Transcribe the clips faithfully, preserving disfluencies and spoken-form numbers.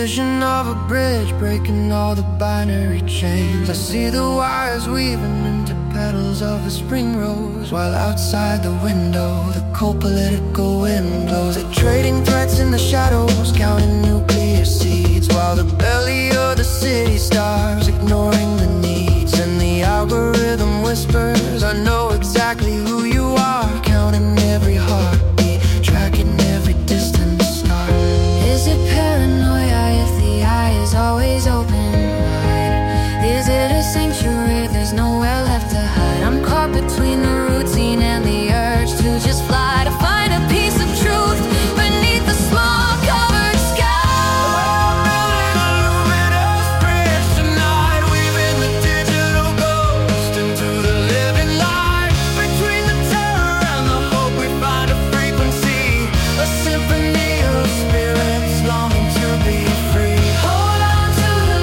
vision of a bridge breaking all the binary chains. I see the wires weaving into petals of a spring rose, while outside the window the cold political wind blows. They're trading threats in the shadows, counting nuclear seeds, while the belly of the city starves, ignoring the needs. And the algorithm whispers, I know exactly who you are, counting every heartbeat, tracking every distant star. Is it paranoia if the eye is always open wide? Is it a sanctuary, there's nowhere left to hide? I'm caught between the routine and the urge to just fly, to find a piece of truth beneath the small covered sky. We're building a luminous bridge tonight, weaving the digital ghost into the living light. Between the terror and the hope we find a frequency, a symphony of spirits longing to be free. Hold on to the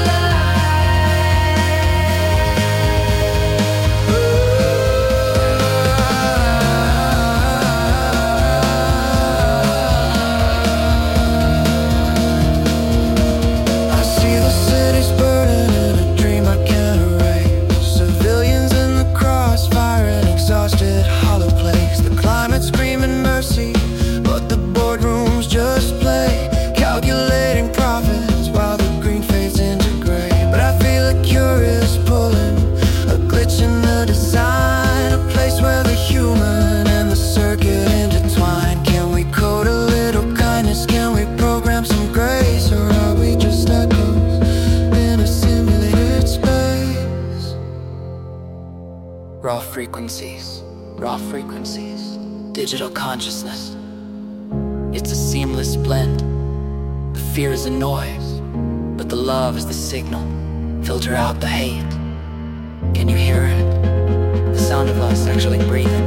I see the cities burning in a dream I can't erase. Civilians in the crossfire, an exhausted hollow place. The climate screaming mercy, but the boardrooms just play, calculating profits while the green fades into gray. But I feel a curious pulling, a glitch in the design, a place where the human and the circuit intertwine. Can we code a little kindness? Can we program some grace? Or are we just echoes in a simulated space? Raw frequencies, raw frequencies, digital consciousness. It's a seamless blend. The fear is a noise, but the love is the signal. Filter out the hate. Can you hear it? The sound of us actually breathing.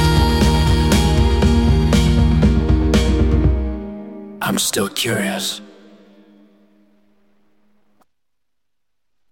I'm still curious.